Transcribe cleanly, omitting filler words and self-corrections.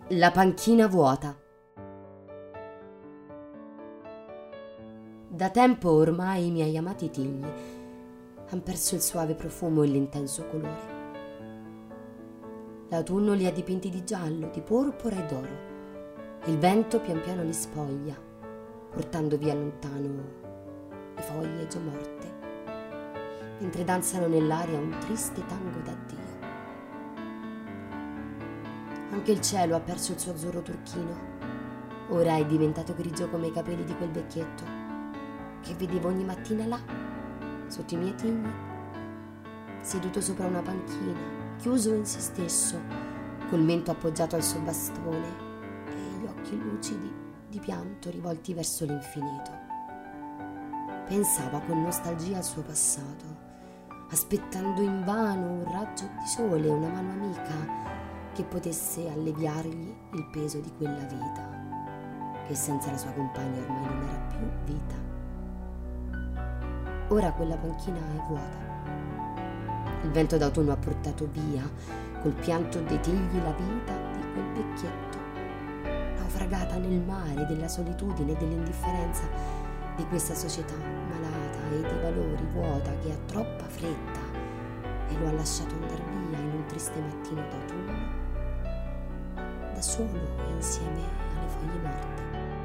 La panchina vuota. Da tempo ormai i miei amati tigli han perso il suave profumo e l'intenso colore. L'autunno li ha dipinti di giallo, di porpora e d'oro. Il vento pian piano li spoglia, portando via lontano le foglie già morte, mentre danzano nell'aria un triste tango d'addio. Anche il cielo ha perso il suo azzurro turchino. Ora è diventato grigio come i capelli di quel vecchietto che vedevo ogni mattina là, sotto i miei tigli, seduto sopra una panchina, chiuso in se stesso, col mento appoggiato al suo bastone e gli occhi lucidi di pianto rivolti verso l'infinito. Pensava con nostalgia al suo passato, aspettando invano un raggio di sole, una mano amica che potesse alleviargli il peso di quella vita, che senza la sua compagna ormai non era più vita. Ora quella panchina è vuota. Il vento d'autunno ha portato via, col pianto dei tigli, la vita di quel vecchietto, naufragata nel mare della solitudine e dell'indifferenza di questa società malata e di valori vuota che ha troppa fretta e lo ha lasciato andar via in un triste mattino d'autunno, da solo e insieme alle foglie morte.